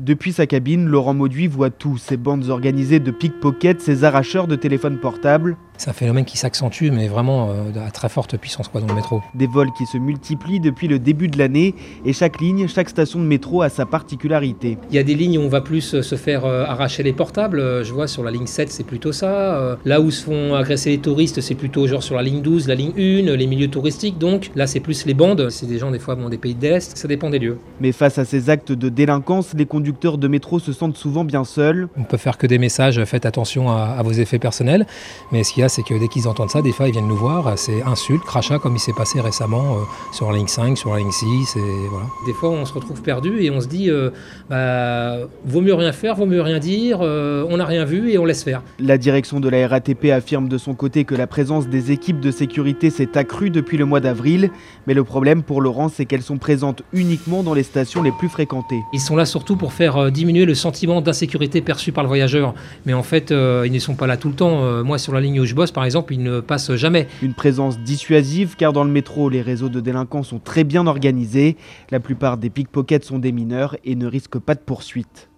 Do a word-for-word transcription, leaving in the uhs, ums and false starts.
Depuis sa cabine, Laurent Mauduit voit tout, ces bandes organisées de pickpockets, ces arracheurs de téléphones portables. C'est un phénomène qui s'accentue, mais vraiment euh, à très forte puissance quoi, dans le métro. Des vols qui se multiplient depuis le début de l'année et chaque ligne, chaque station de métro a sa particularité. Il y a des lignes où on va plus se faire euh, arracher les portables. Je vois sur la ligne sept, c'est plutôt ça. Euh, là où se font agresser les touristes, c'est plutôt genre sur la ligne douze, la ligne un, les milieux touristiques. Donc là, c'est plus les bandes. C'est des gens des fois bon, des pays de l'Est, ça dépend des lieux. Mais face à ces actes de délinquance, les conducteurs de métro se sentent souvent bien seuls. On peut faire que des messages, faites attention à, à vos effets personnels. Mais ce qu'il y a, c'est que dès qu'ils entendent ça, des fois ils viennent nous voir, c'est insultes, crachats comme il s'est passé récemment euh, sur la ligne cinq, sur la ligne six, et voilà. Des fois on se retrouve perdu et on se dit euh, bah, vaut mieux rien faire, vaut mieux rien dire, euh, on n'a rien vu et on laisse faire. La direction de la R A T P affirme de son côté que la présence des équipes de sécurité s'est accrue depuis le mois d'avril, mais le problème pour Laurent, c'est qu'elles sont présentes uniquement dans les stations les plus fréquentées. Ils sont là surtout pour faire euh, diminuer le sentiment d'insécurité perçu par le voyageur, mais en fait euh, ils ne sont pas là tout le temps. Euh, moi sur la ligne où je bosse par exemple, ils ne passent jamais. Une présence dissuasive car dans le métro, les réseaux de délinquants sont très bien organisés. La plupart des pickpockets sont des mineurs et ne risquent pas de poursuite.